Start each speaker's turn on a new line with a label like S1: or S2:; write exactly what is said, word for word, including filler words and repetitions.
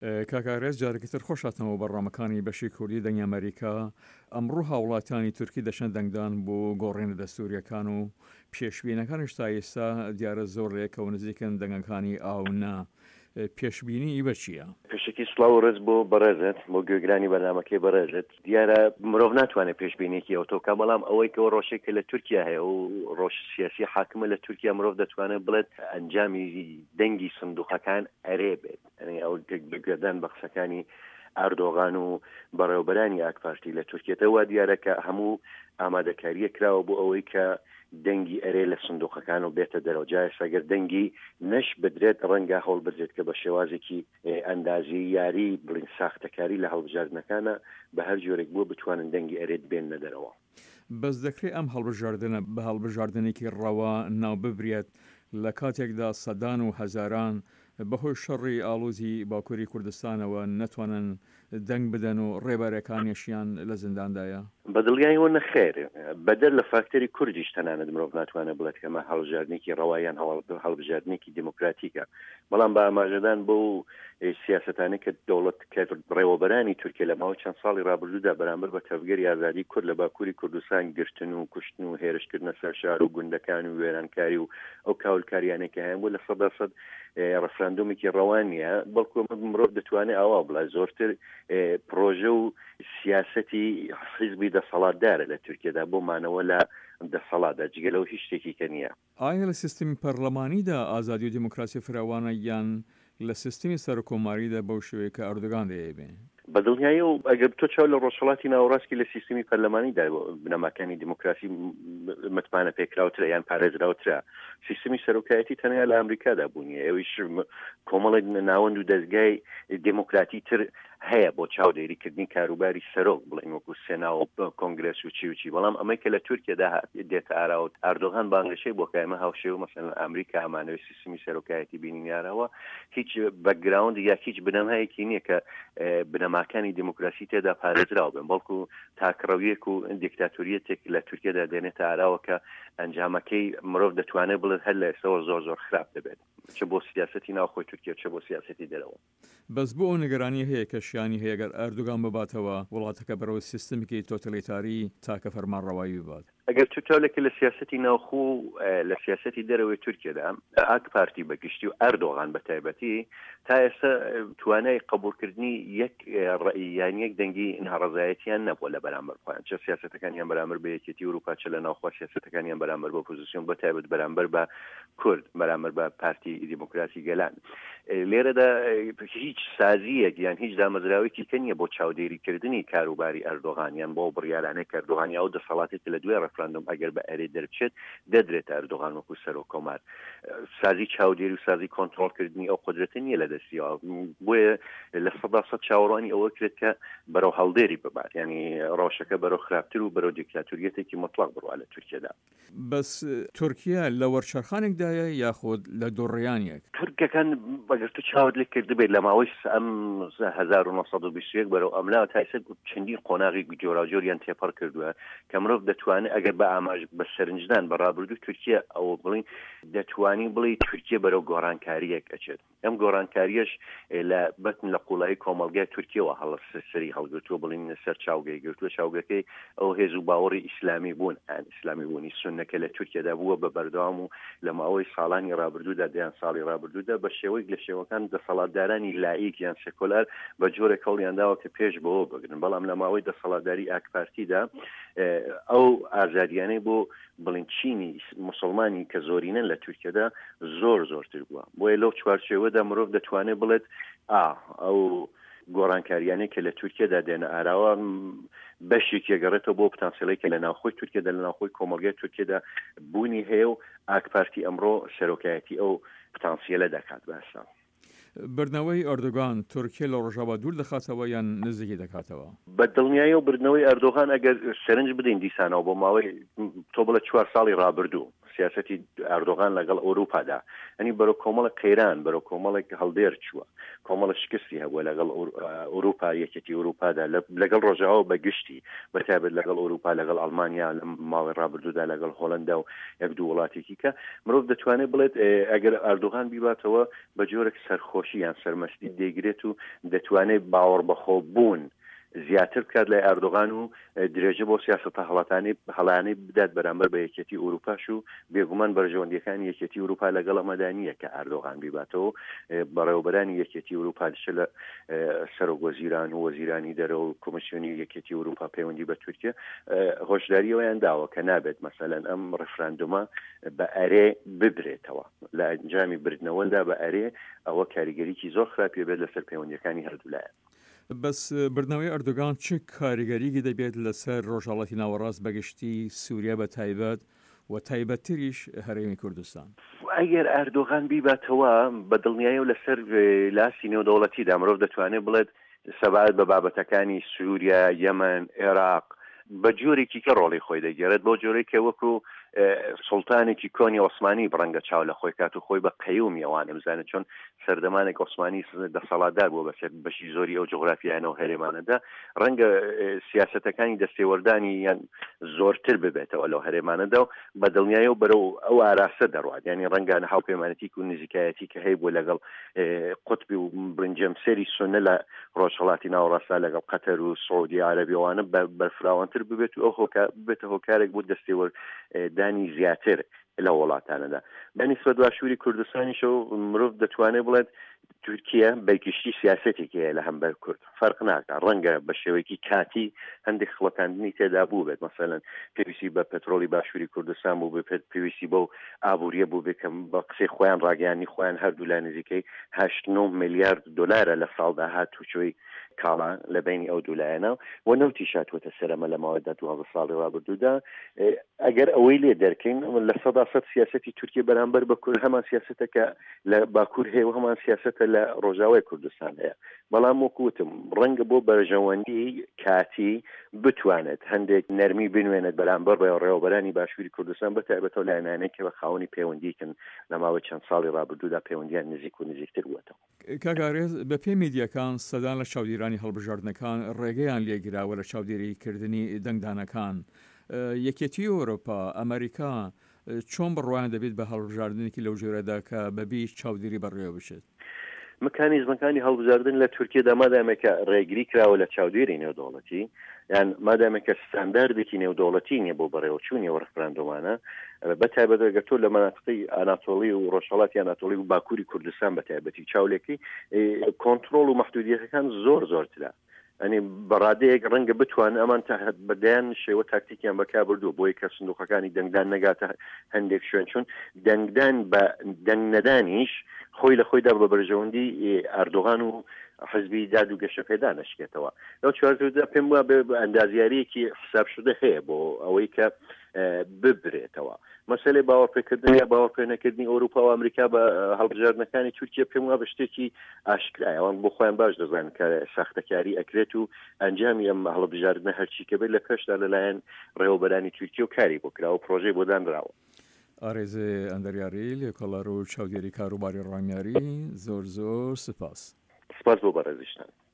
S1: کاکارێز جارێکتر خۆشاتەوە بەڕامەکانی بەشی کوردی دەنگی ئەمریکا ئەمڕۆ هاوڵاتیانی تورکی دەشن دەنگدان بۆ گۆڕێنە دەستوریەکان و پێشبینەکانش تا ئێستا دیارە زۆر لێکە و نزیکن دەنگەکانی ئاونا پێشبینی بە چییە؟
S2: پێشکی سڵاو و ڕێز بۆ بەڕێزت بۆ گوێگرانی بەرنامەکەی بەڕێزت دیارە مرۆڤ ناتوانێت پێشبینێکی ئەوتۆکە بەڵام ئەوەی کە ڕۆژێکە لە تورکیا هەیە و ڕۆژ سیاسی حاکمە لە تورکیا مرۆڤ دەتوانێت بڵێت ئەنجامی دەنگی سندوقەکان ئەرێ بێت ئەو گردان بە قسەکانی ئەردۆغان و بەڕێوەبەرانی ئاکپارتی لە تورکیەتەوە دیارەکە هەموو ئامادەکاریە کراوە بۆ ئەوەی کە دەنگی ئەرێ لە سندوقەکان و بێتە دەرەوەجای سەگەر دەنگی نەش بدرێت ڕەنگە هەوڵ بدرێت کە بە شێوازێکی ئەندازی یاری بڵین ساختەکاری لە هەڵبژاردنەکانە بە هەر جۆرێک بووە بتوانن دەنگی ئەرێت بێنە دەرەوە.
S1: بەس دەکرێت ئەم هەڵبژاردنە بە هەڵبژاردنێکی ڕەوا ناو ببرێت لە کاتێکدا سەدان و هەزاران بەهۆی شەڕی ئاڵوزی باکووری کوردستانەوە نەتوانن دەنگ بدەن و ڕێبارەکانیشیان لە زینداندایە.
S2: بەدڵیانەوە نەخێر بەدەر لە فاکتەری کوردیش تەنانەت مرۆڤ ناتوانێت بڵێت کەمە هەڵبژاردنێکی ڕەوایان هەڵبژاردنێکی دیموکراتیکە بەڵام بە ئاماژەدان بۆ سیاسەتانە کە دەوڵەت کە ڕێوەبەرانی تورکیا لە ماوەی چەند ساڵی ڕابردوودا بەرامبەر بە تەڤگەری ئازادی کورد لە باکووری کوردستان گرتن و کوشتن و هێرشکردنە سەر شار و گوندەکان و وێرانکاری و ئەو کاولکاریانێکە هەیە بۆ لە سەد سەد ڕەفراندۆمێکی ڕەوان نیە بەڵکو مرۆڤ دەتوانێت ئاوا بڵێ زۆرتر پرۆژە و سیاسەتی حیزبی دەسەڵاتدارە لە تورکیادا بۆ مانەوە لە دەسەڵاتدا جگەلەوە هیچ شتێکی کە نییە.
S1: ئایا لە سیستمی پەرلەمانیدا ئازادی و دیموکراسی فراوانە یان لە سیستمی سەرکۆماریدا بەو شێوەیە کە ئەردۆغان دەیەبێ؟
S2: بەدڵنیایی و ئەگەر تۆ چاو لە ڕۆژهەڵاتی ناوەڕاستی لە سیستمی پەرلەمانیدا بنەماکانی دیموکراسی متمانە پێکراوترە یان پارێزراوترە سیستمی سەرۆکایەتی تەنیا لە ئەمریکادا بوونیە ئەویش کۆمەڵێک ناوەند و دەستگای دیموکراتی تر هەیە بۆ چاودێریکردنی کاروباری سەرۆک بڵێن وەکو سێنا و کۆنگرس و چی و چی بەڵام ئەمەی کە لە تورکیادا دێتە ئاراوت ئەردۆغان بانگشەی بۆ کایمە هاوشێوە مەسەڵەن ئەمریکا ئەمانەوەی سیستمی سەرۆکایەتی بینیارەوە هیچ بەکگراوند یا هیچ بنەمایەکی نییە کە بنەماکانی دیموکراسی تێدا پارێزراو بن بەڵکو تاکڕەویەک و دیکتاتوریەتێک لە تورکیادا دێنێتە ئاراوە کە ئەنجامەکەی مرۆڤ دەتوانێت بڵێت هەر لە ئێستاوە زۆر زۆر خراپ دەبێت چ بۆ سیاسەتی ناوخۆی تورکیا چ بۆ سیاسەتی دەرەوە.
S1: بەس بۆ ئەو نیگەرانی هەیە کە شیانی هەیە گەر ئەردۆغان بباتەوە وڵاتەکە بەرەوە سیستمێکی تۆتەلیتاری تاکە فەرمانڕەوایی ببات.
S2: ئەگەر توتالێکی لە سیاسەتی ناوخۆ لە سیاسەتی دەرەوەی تورکیادا ئاک پارتی بەگشتی و ئەردۆغان بە تایبەتی تا ئێستا توانای قبولکردنی یەک ڕەئی یەک دەنگی ناڕەزایەتیان نەبووە لە بەرامبەر خۆیان چه سیاسەتەکانیان بەرامبەر بە یەکێتی ئەوروپا چ لە ناوخوا سیاسەتەکانیان بەرامبەر بە ئۆپۆزیسیۆن بە تایبەت بەرامبەر بە کورد بەرامبەر بە پارتی دیموکراسی گەلان لێرەدا هیچ سازیەک یان هیچ دامەزراوێکی کە نییە بۆ چاودێریکردنی کاروباری ئەردۆغانیان بۆ بڕیارانەی کەردۆغانی ئەو دەسەڵاتێک لە دوێ ڕەفراندۆم ئەگەر بە ئەرێ دەربچێت دەدرێت ئەردۆغان وەکو سەرۆکۆمار سازی چاودێری و سازی کۆنتڕۆڵکردنی ئەو قودرەتە نییە لە دەستیەوە بۆیە لە سەدا سەد چاوەڕوانی ئەوە کرێت کە بەرەو هەڵدێری ببات ینی ڕۆژەکە بەرەو خراپتر و بەرەو دیکتاتوریەتێکی مطلق بڕوا لە تورکیادا.
S1: بەس تورکیا لە وەرچەرخانێکدایە یاخود لە دۆڕیانێک
S2: تورکەکان بەگەر تو چاوت لێ کرد بێت لە ماوەی ئەم هەزار و نۆ سەد و بیست و یەک بەرەو ئەملا تایسە چەندین قۆناغی جۆراوجۆریان تێپەڕ کردووە کە مرۆڤ دەتوانێت ئەگەر بە ئاماژ بە سەرنجدان بە ڕابردوو تورکیا ئەوە بڵین دەتوانی بڵێ تورکیا بەرەو گۆڕانکاریەک ئەچێت ئەم گۆڕانکاریەش لە بەتن لە قوڵایی کۆمەڵگای تورکیەوە هەڵە سەری هەڵگرتووە بڵین سەر چاوگەی گرتووە چاوگەکەی ئەو هێز و باوەڕی ئیسلامی بوون ئەن ئیسلامی بوونی سوننەکە لە تورکیادا بووە بە بەردەوام و لە ماوەی ساڵانی ڕابردوودا دەیان ساڵی ڕابردوودا بە شێوەیەک لە شێوەکان دەسەڵاتدارانی لاییک یان سێکۆلار بە جۆرێک هەوڵیانداوە کە پێش بەوە بگرن بەڵام لە ماوەی دەسەڵاتداری ئاکپارتیدا ئەو ئازادیانەی بۆ بڵین چینی مسلمانی کە زۆرینەن لە تورکیادا زۆر زۆرتر بووە بۆیە لەو چوارچێوەدا مرۆڤ دەتوانێت بڵێت ئا ئەو گۆڕانکاریانەی کە لە تورکیادا دێنە ئاراوە بەشێکی گەڕێتەوە بۆ پتانسیلێکە لە ناوخۆی تورکیادا لە ناوخۆی کۆمەڵگەی تورکیادا بوونی هەیە و ئاکپارتی ئەمڕۆ سەرۆکایەتی ئەو پتانسیلە دەکات بەسا.
S1: بردنەوەی ئەردۆغان تورکیا لە ڕۆژاوا دوور دەخاتەوە یان نزیکی دەکاتەوە؟
S2: بە دڵنیایی و بردنەوەی ئەردۆغان ئەگەر سەرنج بدەین دیسانەوە بۆ ماوەی تۆ بڵە چوار ساڵی ڕابردوو سیاسەتی ئەردۆغان لەگەڵ ئەوروپادا ئەنی بەرەو کۆمەڵە قەیران بەرەو کۆمەڵێک هەڵدێر چووە کۆمەڵە شکستی هەبووە لەگەڵ ئەوروپا یەکێتی ئەوروپادا لەگەڵ ڕۆژاوە بەگشتی بەتابێت لەگەڵ ئەوروپا لەگەڵ ئەڵمانیا لە ماوەی ڕابردوودا لەگەڵ هۆڵەندا و یەک دوو وڵاتێکی کە مرۆڤ دەتوانێت بڵێت ئەگەر ئەردۆغان بیباتەوە بە جۆرێک سەرخۆشی یان سەرمەستی دەیگرێت و دەتوانێت باوەڕ بەخۆ بوون زیاتر بکات لە ئەردۆغان و درێژە بۆ سیاسەتە هەڵاتانی هەڵانەی بدات بەرامبەر بە یەکێتی ئەوروپاش و بێگومان بەرژەوەندیەکانی یەکێتی ئەوروپا لەگەڵ ئەمەدانیە کە ئەردۆغان بیباتەوە بەڕێوەبەرانی یەکێتی ئەوروپا دشە لە سەرۆکوەزیران و وەزیرانی دەرەوە و کۆمیسیۆنی یەکێتی ئەوروپا پەیوەندی بە تورکیا هۆشداریەوەیان داوە کە نابێت مەسەلەن ئەم ڕفراندومە بە ئەرێ ببرێتەوە لە ئەنجامی بردنەوەدا بە ئەرێ ئەوە کاریگەریکی زۆر خراپی بێت لەسەر پەیوەندیەکانی هەردوولایەن.
S1: بەس بردنەوەی ئەردۆغان چ کاریگەریکی دەبێت لەسەر ڕۆژهەڵاتی ناوەڕاست بەگشتی سووریا بە تایبەت و تایبەتتریش هەرێمی کوردستان
S2: ئەگەر ئەردۆغان بیباتەوە بە دڵنیایی و لەسەر لاسی نێودەوڵەتیدا مرۆڤ دەتوانێت بڵێت سەبات بە بابەتەکانی سووریا یەمەن عێراق بە جۆرێکی کە ڕۆڵی خۆی دەگێرێت بۆ جۆرێکە وەکو سڵتانێکی کۆنی عوسمانی بڕەنگە چاو لە خۆی کات و خۆی بە قەیومی ئەوانە بزانێت چۆن سەردەمانێک عوسمانی دەسەڵاتدار بووە بەسەر بەشی زۆری ئەو جوغرافیانەوە هەرێمانەدا ڕەنگە سیاسەتەکانی دەستێوەردانی یان زۆرتر ببێتەوە لەو هەرێمانەدا و بە دڵنیایی و بەرەو ئەو ئاراسە دەڕوات ینی ڕەنگە هاوپەیمانەتی و نزیکایەتی کە هەیە بووە لەگەڵ قوتبی و برنجەمسەری سونە لە ڕۆژهەڵاتی ناوەڕاستدا لەگەڵ قەتەر و سعودی عەرەبیەوانە بەرفراوانتر ببێت و ئەو ببێتە هۆکارێک بوو دەستێوەرد دانی زیاتر لە وڵاتانەدا بەنسبە دواشووری کوردستانیشەوە مرۆڤ دەتوانێت بڵێت تورکیا بەرگشتی سیاسەتێکی لە هەمبەر کورد فەرق ناکات ڕەنگە بە شێوەیەکی کاتی هەندێک خڵەتاندنی تێدا بوو بێت مەسەلەن پێویستی بە پەترۆلی باشووری کوردستان بوو بێت پێویستی بەو ئابووریە بوو بێکم بە قسەی خۆیان ڕاگەیانی خۆیان هەردوو لا نزیکەی هەشت نۆ ملیارد دۆلارە لە ساڵدا هاتوچۆی کاڵا لە بینی ئەو دوولایەنە و نەوتی شاتوەتە سەرەمە لە ماوەدا دوازدە ساڵی ڕابردوودا ئەگەر ئەوەی لێ دەرکەین لە سەدا سەد سیاسەتی تورکیا بەرامبەر بە کورد هەمان سیاسەتەکە لە باکوور هەیە و هەمان سیاسەتە لە ڕۆژاوای کوردستان هەیە بەڵام وەکوتم ڕەنگە بۆ بەرژەوەندی کاتی بتوانێت هەندێک نەرمی بنوێنێت بەرامبەر بە ڕێوەبەرانی باشووری کوردستان بەتایبەتەوە لایەنانێک کە بە خاوەنی پەیوەندیکن لە ماوەی چەند ساڵی ڕابردوودا پەیوەندیان نزیک و نزیکتر بووەتەوە.
S1: کاگارێز بە پێی میدیاکان سەدان لە چاودێرانی هەڵبژاردنەکان ڕێگەیان لێگراوە لە چاودێریکردنی دەنگدانەکان یەکێتی ئەوروپا ئەمریکا چۆن بڕوان دەبێت بە هەڵبژاردنێکی لەو ژێرەدا کە بەبی چاودێری بەڕێوە بچێت
S2: مکانیزمەکانی هەڵبژاردن لە تورکیادا مادامێکە ڕێگری کراوە لە چاودێری نێودەوڵەتی یان مادامێکە ستانداردێکی نێودەوڵەتی نیە بۆ بەڕێوەچوونی و ڕفراندۆمانە بەتایبەت ئەگەر تۆ لە مەناطقی ئاناتۆڵی و ڕۆژهەڵاتی ئاناتۆڵی و باکووری کوردستان بەتایبەتی چاولێکی کۆنتڕۆڵ و مەحدودیەتەکان زۆر زۆرترە ئەنی بەڕادەیەک ڕەنگە بتوان ئەمان تا بەدایان شێوە تاکتیکیان بەکار بردووە بۆی کە سندوقەکانی دەنگدان نەگاتە هەندێک شوێن چون دەنگدان بە دەنگ نەدانیش خۆی لە خۆیدا بە بەرژەوەندی ئەردۆغان و حزبی داد و گەشە پێدا نەشکێتەوە لەو چوارچێوەدا پێم وایە بە ئەندازیاریەکی حساب شودە هەیە بۆ ئەوەی کە ببرێتەوە مەسەلەی باوەڕپێکردن یا باوەڕپێنەکردنی ئەوروپا و ئەمریکا بە هەڵبژاردنەکانی تورکیا پێم وایە بە شتێکی ئاشکرایە ئەوان بۆ خۆیان باش دەزانن کە ساختەکاری ئەکرێت و ئەنجامی ئەم هەڵبژاردنە هەرچی کە بێت لە پێشدا لەلایەن ڕێوەبەرانی تورکیا و کاری بۆ کراوە و پرۆژەی بۆ دانراوە.
S1: ئارێزێ ئەندەریاری لێکۆڵەر و چاودێری کاروباری ڕامیاری زۆر زۆر سپاس.
S2: سپاس بۆ بەڕێزیشتان.